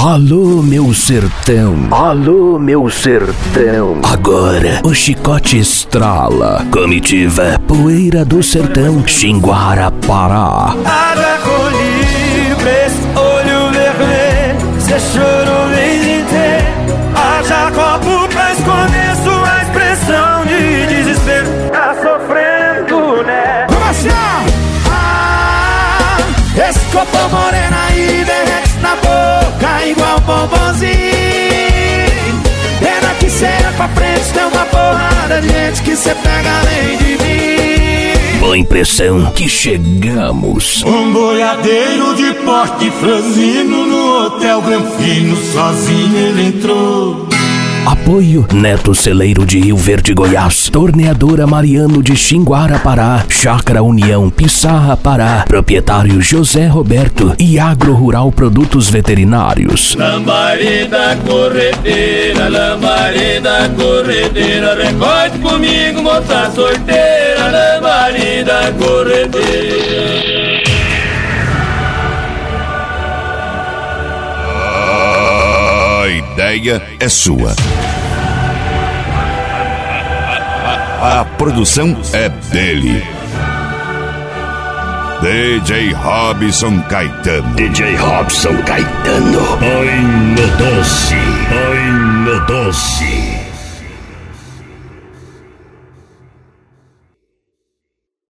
Alô, meu sertão. Alô, meu sertão. Agora o chicote estrala. Comitiva Poeira do Sertão, Xinguara, Pará. Água com livres, olho vermelho, cê chorou o mês inteiro. Haja copo pra esconder sua expressão de desespero. Tá sofrendo, né? Esse copo moreno aí derrete na boca igual bombonzinho. Pena que cê é pra frente, tem uma porrada de gente que cê pega além de mim. Boa impressão que chegamos. Um boiadeiro de porte franzino no Hotel Granfino, sozinho ele entrou. Apoio Neto Celeiro de Rio Verde, Goiás. Torneadora Mariano de Xinguara, Pará. Chácara União, Pissarra, Pará. Proprietário José Roberto e Agro Rural Produtos Veterinários. Lambareda corredeira, lambareda corredeira, recorde comigo, moça sorteira, lambareda corredeira. A ideia é sua. A produção é dele. DJ Robson Caetano. DJ Robson Caetano. Oi, no doce.